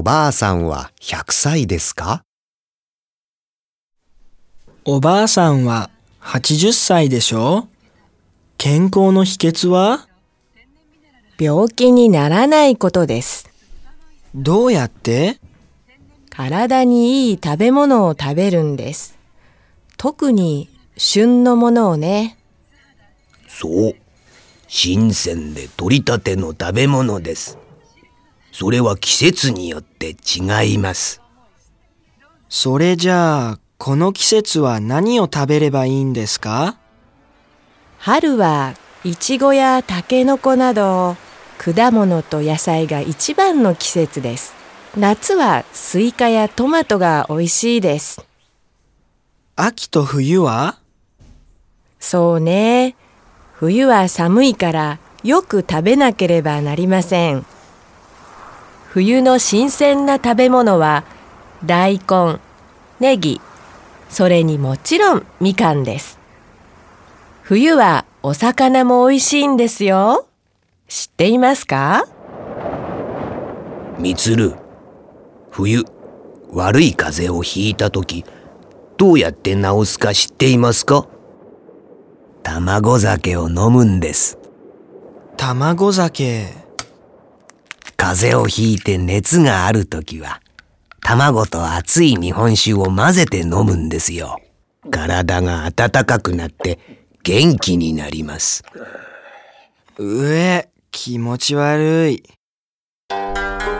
ばあさんは100歳ですか？ おばあさんは80歳でしょ？健康の秘訣は？ 病気にならないことです。 どうやって？ 体にいい食べ物を食べるんです。特に旬のものをね。 そう、新鮮で取りたての食べ物です。それは季節によって違います。 それじゃあ、この季節は何を食べればいいんですか？ 春はイチゴやタケノコなど果物と野菜が一番の季節です。夏はスイカやトマトが美味しいです。 秋と冬は？ そうね。冬は寒いからよく食べなければなりません。冬の新鮮な食べ物は大根、ネギ、それにもちろんみかんです。冬はお魚も美味しいんですよ。知っていますか？ みつる、冬、悪い風邪をひいたとき、どうやって治すか知っていますか？卵酒を飲むんです。 卵酒。 風邪をひいて熱があるときは、卵と熱い日本酒を混ぜて飲むんですよ。体が温かくなって元気になります。 気持ち悪い。